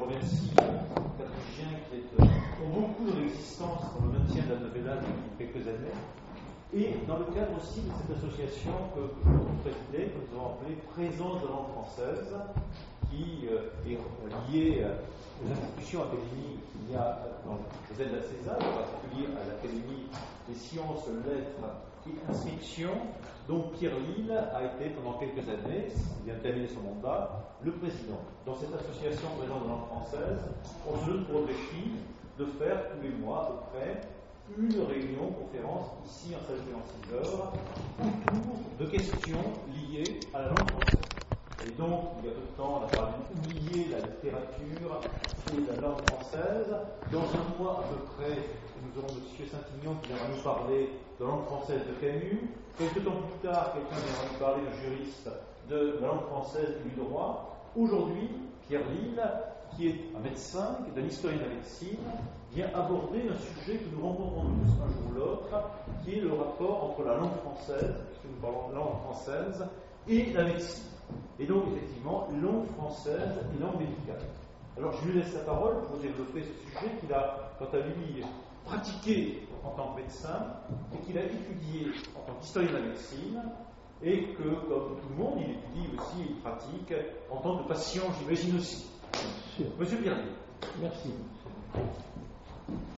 remercie Capucien qui est beaucoup dans l'existence, dans le maintien de la novella depuis quelques années, et dans le cadre aussi de cette association que je présidais, que nous avons appelée Présence de langue française, qui est liée aux institutions académiques qu'il y a dans les aides à César, en particulier à l'Académie des sciences, lettres et inscriptions, dont Pierre Lille a été pendant quelques années, il vient de terminer son mandat, le président. Dans cette association Présence de langue française, on se donne pour objectif de faire tous les mois à peu près une réunion, conférence, ici en salle de 6 heures, autour de questions liées à la langue française. Et donc, il y a peu de temps, on a parlé d'oublier la littérature et la langue française. Dans un mois à peu près, nous aurons M. Saint-Ignon qui viendra nous parler de la langue française de Camus. Quelques temps plus tard, quelqu'un viendra nous parler, un juriste, de la langue française et du droit. Aujourd'hui, Pierre Lille, qui est un médecin, qui est un historien de la médecine, vient aborder un sujet que nous rencontrons tous un jour ou l'autre, qui est le rapport entre la langue française, puisque nous parlons de langue française, et la médecine. Et donc, effectivement, langue française et langue médicale. Alors, je lui laisse la parole pour développer ce sujet qu'il a, quant à lui, pratiqué en tant que médecin et qu'il a étudié en tant qu'historien de la médecine et que, comme tout le monde, il étudie aussi et il pratique en tant que patient, j'imagine aussi. Monsieur Pierre. Merci.